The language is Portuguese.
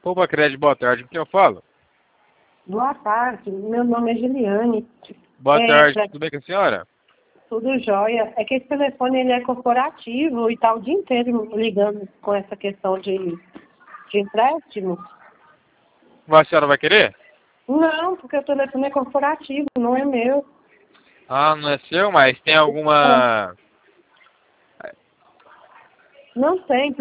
Poupa Crédito, boa tarde. Com quem eu falo? Boa tarde, meu nome é Juliane. Boa tarde, tudo bem com a senhora? Tudo jóia. É que esse telefone ele é corporativo e tá o dia inteiro ligando com essa questão de empréstimo. A senhora vai querer? Não, porque o telefone é corporativo, não é meu. Ah, não é seu, mas tem alguma... Não tem.